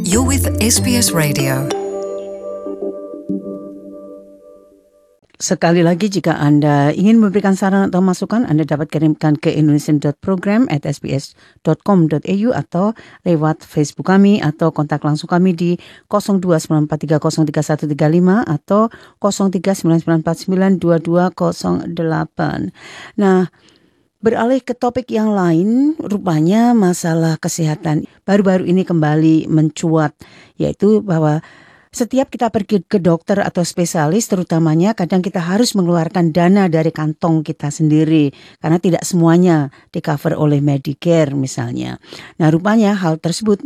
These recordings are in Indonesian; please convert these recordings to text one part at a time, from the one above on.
You're with SBS Radio. Sekali lagi, jika Anda ingin memberikan saran atau masukan, Anda dapat kirimkan ke indonesian.program@sbs.com.au atau lewat Facebook kami atau kontak langsung kami di 0294303135 atau 0399492208. Nah, beralih ke topik yang lain, rupanya masalah kesehatan baru-baru ini kembali mencuat, yaitu bahwa setiap kita pergi ke dokter atau spesialis, terutamanya kadang kita harus mengeluarkan dana dari kantong kita sendiri karena tidak semuanya di-cover oleh Medicare misalnya. Nah, rupanya hal tersebut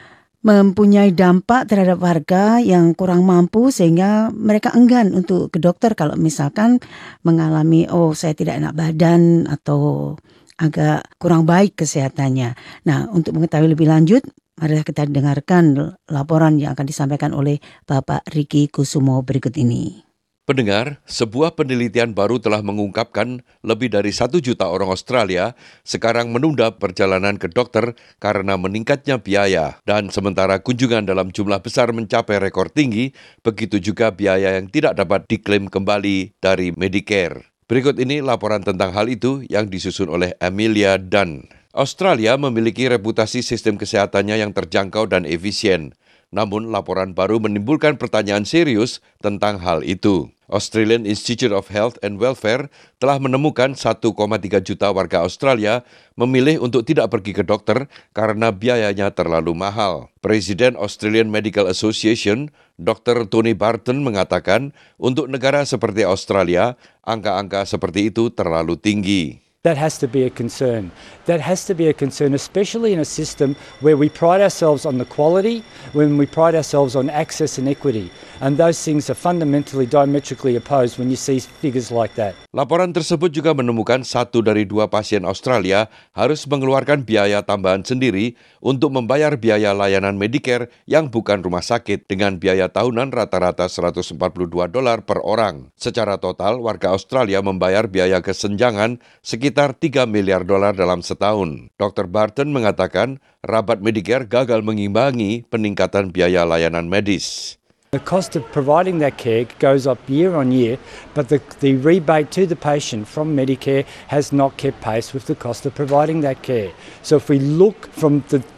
mempunyai dampak terhadap warga yang kurang mampu sehingga mereka enggan untuk ke dokter kalau misalkan mengalami saya tidak enak badan atau agak kurang baik kesehatannya. Nah, untuk mengetahui lebih lanjut, mari kita dengarkan laporan yang akan disampaikan oleh Bapak Riki Kusumo berikut ini. Pendengar, sebuah penelitian baru telah mengungkapkan lebih dari 1 juta orang Australia sekarang menunda perjalanan ke dokter karena meningkatnya biaya. Dan sementara kunjungan dalam jumlah besar mencapai rekor tinggi, begitu juga biaya yang tidak dapat diklaim kembali dari Medicare. Berikut ini laporan tentang hal itu yang disusun oleh Amelia Dunn. Australia memiliki reputasi sistem kesehatannya yang terjangkau dan efisien. Namun, laporan baru menimbulkan pertanyaan serius tentang hal itu. Australian Institute of Health and Welfare telah menemukan 1,3 juta warga Australia memilih untuk tidak pergi ke dokter karena biayanya terlalu mahal. Presiden Australian Medical Association, Dr. Tony Barton mengatakan, untuk negara seperti Australia, angka-angka seperti itu terlalu tinggi. That has to be a concern. That has to be a concern, especially in a system where we pride ourselves on the quality, when we pride ourselves on access and equity. And those things are fundamentally diametrically opposed when you see figures like that. Laporan tersebut juga menemukan 1 dari 2 pasien Australia harus mengeluarkan biaya tambahan sendiri untuk membayar biaya layanan Medicare yang bukan rumah sakit dengan biaya tahunan rata-rata $142 per orang. Secara total, warga Australia membayar biaya kesenjangan sekitar $3 miliar dalam setahun. Dr. Barton mengatakan rabat Medicare gagal mengimbangi peningkatan biaya layanan medis. The cost of providing that care goes up year on year, but the rebate to the patient from Medicare has not kept pace with the cost of providing that care. So if we look from the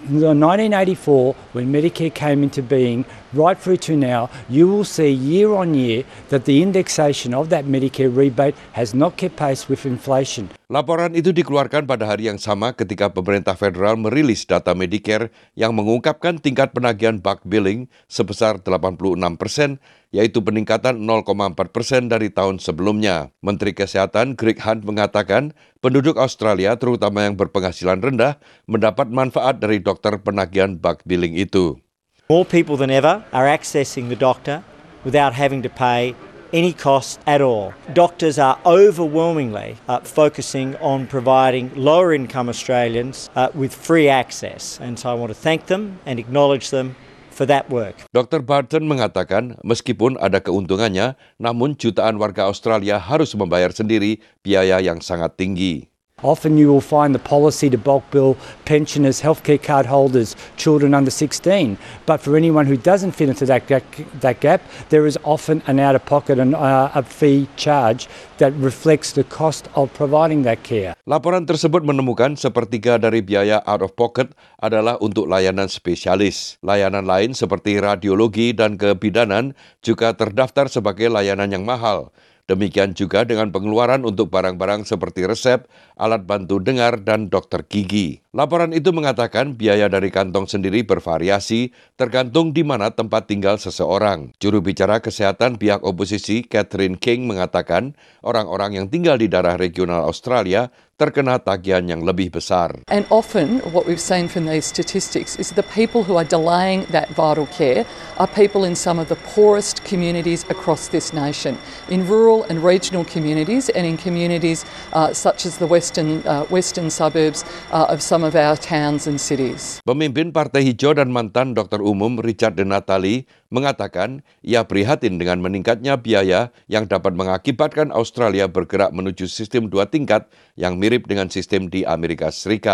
1984, when Medicare came into being, right through to now, you will see year on year that the indexation of that Medicare rebate has not kept pace with inflation. Laporan itu dikeluarkan pada hari yang sama ketika pemerintah federal merilis data Medicare yang mengungkapkan tingkat penagihan bulk billing sebesar 86%, yaitu peningkatan 0,4% dari tahun sebelumnya. Menteri Kesehatan Greg Hunt mengatakan penduduk Australia, terutama yang berpenghasilan rendah, mendapat manfaat dari dokter penagihan bulk billing itu. More people than ever are accessing the doctor without having to pay any cost at all. Doctors are overwhelmingly focusing on providing lower income Australians with free access. And so I want to thank them and acknowledge them for that work. Dr. Barton mengatakan meskipun ada keuntungannya, namun jutaan warga Australia harus membayar sendiri biaya yang sangat tinggi. Often you will find the policy to bulk bill pensioners, healthcare card holders, children under 16. But for anyone who doesn't fit into that gap, there is often an out-of-pocket and a fee charge that reflects the cost of providing that care. Laporan tersebut menemukan sepertiga dari biaya out-of-pocket adalah untuk layanan spesialis. Layanan lain seperti radiologi dan kebidanan juga terdaftar sebagai layanan yang mahal. Demikian juga dengan pengeluaran untuk barang-barang seperti resep, alat bantu dengar, dan dokter gigi. Laporan itu mengatakan biaya dari kantong sendiri bervariasi tergantung di mana tempat tinggal seseorang. Juru bicara kesehatan pihak oposisi Catherine King mengatakan orang-orang yang tinggal di daerah regional Australia terkena tagihan yang lebih besar. And often what we've seen from these statistics is the people who are delaying that vital care are people in some of the poorest communities across this nation, in rural and regional communities and in communities such as the western suburbs of some of our towns and cities. Pemimpin Partai Hijau dan mantan dokter umum Richard Denatali mengatakan ia prihatin dengan meningkatnya biaya yang dapat mengakibatkan Australia bergerak menuju sistem 2 tingkat yang mirip dengan sistem di Amerika Serikat.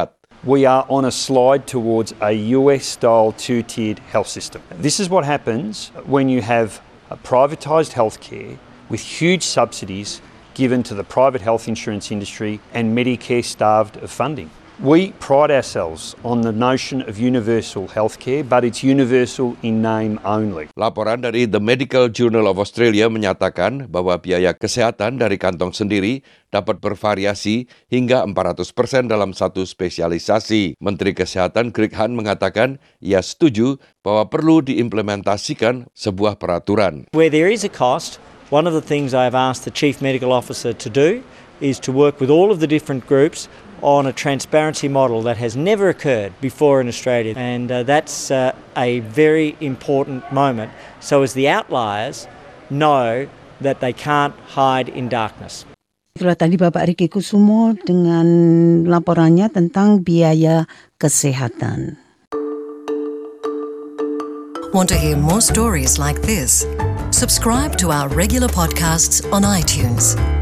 we are on a slide towards a US-style two-tiered health system. This is what happens when you have a privatised healthcare with huge subsidies given to the private health insurance industry and Medicare starved of funding. We pride ourselves on the notion of universal healthcare, but it's universal in name only. Laporan dari The Medical Journal of Australia menyatakan bahwa biaya kesehatan dari kantong sendiri dapat bervariasi hingga 400% dalam satu spesialisasi. Menteri Kesehatan Greg Hunt mengatakan ia setuju bahwa perlu diimplementasikan sebuah peraturan. Where there is a cost, one of the things I've asked the Chief Medical Officer to do is to work with all of the different groups on a transparency model that has never occurred before in Australia. And that's a very important moment. So as the outliers know that they can't hide in darkness. Itulah tadi Bapak Riki Kusumo dengan laporannya tentang biaya kesehatan. Want to hear more stories like this? Subscribe to our regular podcasts on iTunes.